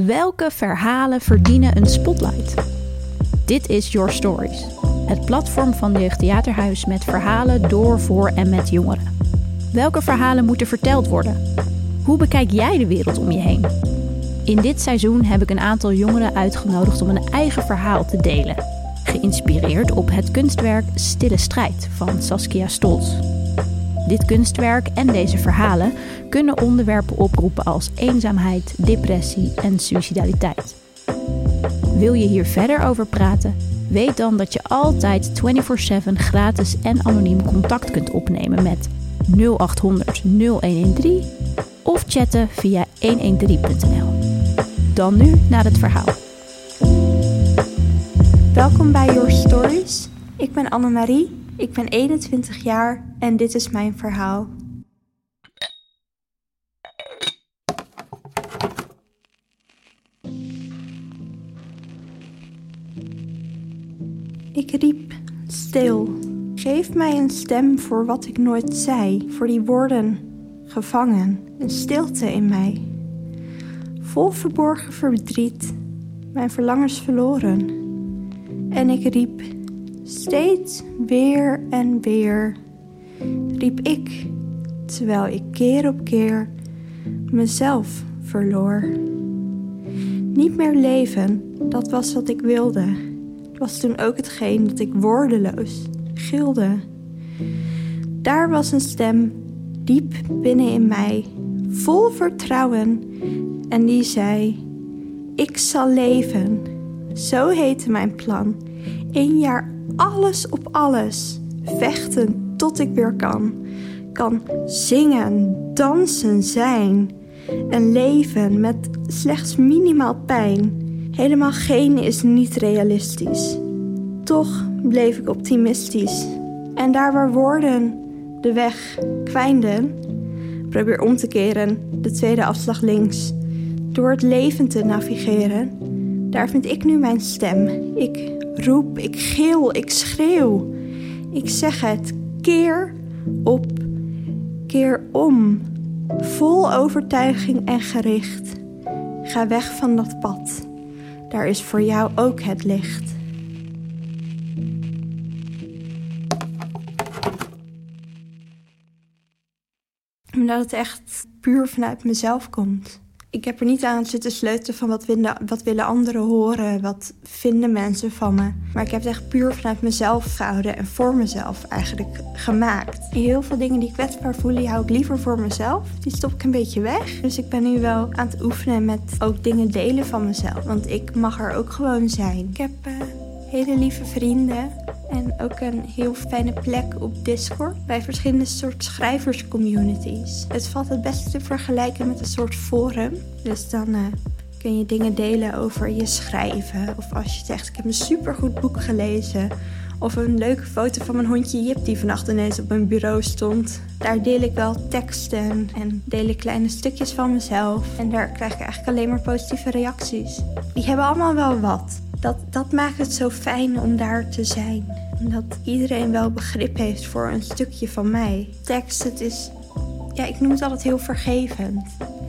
Welke verhalen verdienen een spotlight? Dit is Your Stories, het platform van Jeugdtheaterhuis met verhalen door, voor en met jongeren. Welke verhalen moeten verteld worden? Hoe bekijk jij de wereld om je heen? In dit seizoen heb ik een aantal jongeren uitgenodigd om een eigen verhaal te delen. Geïnspireerd op het kunstwerk Stille Strijd van Saskia Stolz. Dit kunstwerk en deze verhalen kunnen onderwerpen oproepen als eenzaamheid, depressie en suïcidaliteit. Wil je hier verder over praten? Weet dan dat je altijd 24/7 gratis en anoniem contact kunt opnemen met 0800 0113 of chatten via 113.nl. Dan nu naar het verhaal. Welkom bij Your Stories. Ik ben Annemarie, ik ben 21 jaar en dit is mijn verhaal. Ik riep stil. Geef mij een stem voor wat ik nooit zei, voor die woorden gevangen, een stilte in mij. Vol verborgen verdriet, mijn verlangens verloren. En ik riep, steeds weer en weer, riep ik, terwijl ik keer op keer mezelf verloor. Niet meer leven, dat was wat ik wilde. Het was toen ook hetgeen dat ik woordeloos gilde. Daar was een stem, diep binnenin mij, vol vertrouwen, en die zei, ik zal leven. Zo heette mijn plan. 1 jaar alles op alles. Vechten tot ik weer kan. Kan zingen, dansen, zijn. En leven met slechts minimaal pijn. Helemaal geen is niet realistisch. Toch bleef ik optimistisch. En daar waar woorden de weg kwijnden, probeer om te keren, de tweede afslag links. Door het leven te navigeren, daar vind ik nu mijn stem. Ik roep, ik gil, ik schreeuw. Ik zeg het keer op, keer om. Vol overtuiging en gericht. Ga weg van dat pad. Daar is voor jou ook het licht. Omdat het echt puur vanuit mezelf komt. Ik heb er niet aan zitten sleutelen van wat willen anderen horen, wat vinden mensen van me. Maar ik heb het echt puur vanuit mezelf gehouden en voor mezelf eigenlijk gemaakt. Heel veel dingen die kwetsbaar voelen, die hou ik liever voor mezelf. Die stop ik een beetje weg. Dus ik ben nu wel aan het oefenen met ook dingen delen van mezelf. Want ik mag er ook gewoon zijn. Ik heb hele lieve vrienden. En ook een heel fijne plek op Discord bij verschillende soort schrijverscommunities. Het valt het beste te vergelijken met een soort forum. Dus dan kun je dingen delen over je schrijven. Of als je zegt, ik heb een supergoed boek gelezen. Of een leuke foto van mijn hondje Jip die vannacht ineens op mijn bureau stond. Daar deel ik wel teksten en deel ik kleine stukjes van mezelf. En daar krijg ik eigenlijk alleen maar positieve reacties. Die hebben allemaal wel wat. Dat maakt het zo fijn om daar te zijn. Omdat iedereen wel begrip heeft voor een stukje van mij. Tekst, het is, ik noem het altijd heel vergevend.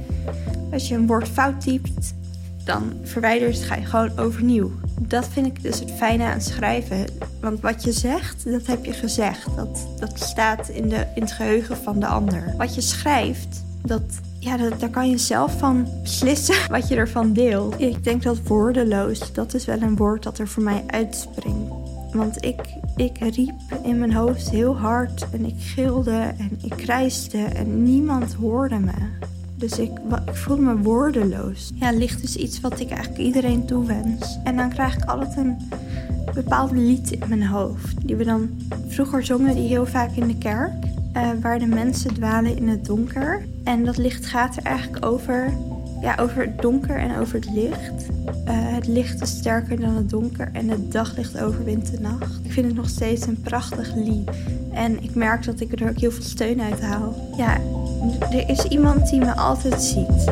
Als je een woord fout typt, dan verwijder je het, ga je gewoon overnieuw. Dat vind ik dus het fijne aan schrijven. Want wat je zegt, dat heb je gezegd. Dat staat in het geheugen van de ander. Wat je schrijft, daar kan je zelf van beslissen wat je ervan deelt. Ik denk dat woordeloos, dat is wel een woord dat er voor mij uitspringt. Want ik riep in mijn hoofd heel hard en ik gilde en ik krijste en niemand hoorde me. Dus ik voelde me woordeloos. Ja, licht is iets wat ik eigenlijk iedereen toewens. En dan krijg ik altijd een bepaald lied in mijn hoofd. Die we dan vroeger zongen, die heel vaak in de kerk. Waar de mensen dwalen in het donker. En dat licht gaat er eigenlijk over het donker en over het licht. Het licht is sterker dan het donker en het daglicht overwint de nacht. Ik vind het nog steeds een prachtig lied. En ik merk dat ik er ook heel veel steun uit haal. Ja, er is iemand die me altijd ziet.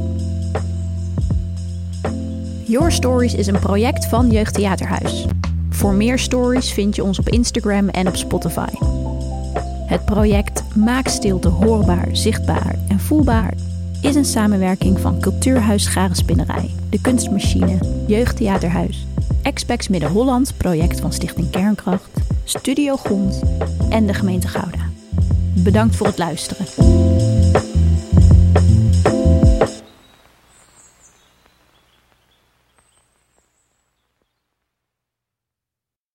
Your Stories is een project van Jeugdtheaterhuis. Voor meer stories vind je ons op Instagram en op Spotify. Het project Maak Stilte hoorbaar, zichtbaar en voelbaar is een samenwerking van Cultuurhuis Scharenspinnerij, De Kunstmachine, Jeugdtheaterhuis, Expex Midden-Holland, project van Stichting Kernkracht, Studio Grond en de gemeente Gouda. Bedankt voor het luisteren.